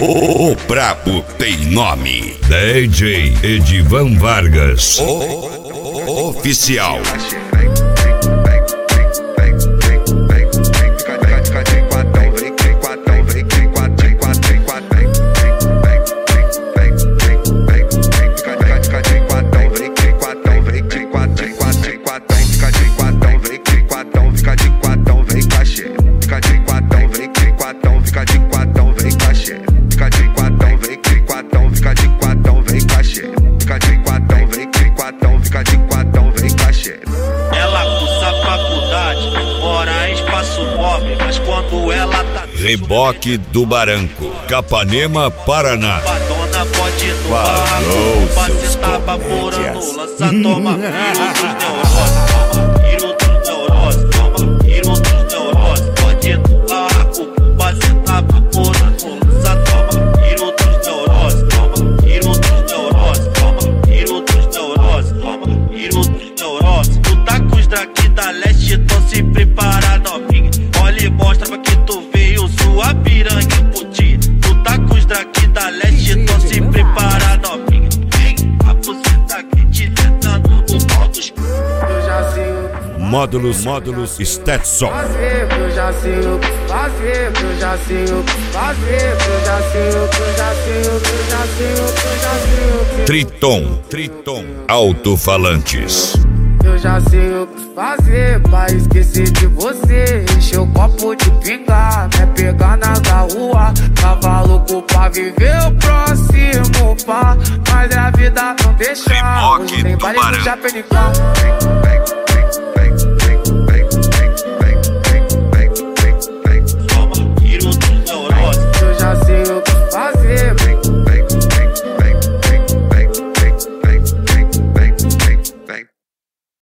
O brabo tem nome. DJ Edivan Vargas. Oficial. Reboque do Barranco, Capanema, Paraná. Dona pode ir no barraco, passe tá baforando, lança, toma, tiro dos neuroses, toma, tiro dos neuroses, pode ir no barraco, passe tá baforando, lança, toma, tiro dos neuroses, toma, tiro dos neuroses, toma, tiro dos neuroses, toma, tiro dos neuroses. Tu tá com os daqui da leste, então se prepara, novinha, olha e mostra pra que tu veio sua piranha putinha. Tu tá com os daqui da leste, então se prepara, novinha. Vem, a buceta aqui te tentando no pau dos... Eu já sei o que Módulos Stetson. fazer, eu já sei o que fazer, eu já sei o que fazer, eu já sei o que, eu já sei o que, eu já sei o que, eu já sei o que. Triton, alto-falantes. Eu já sei o que fazer pra esquecer de você. Encher o copo de pingar, né? Pegar na rua. Tava louco pra viver o próximo pá, mas a vida não deixa. Reboque Hoje tem do baile no Barão. Japenicão.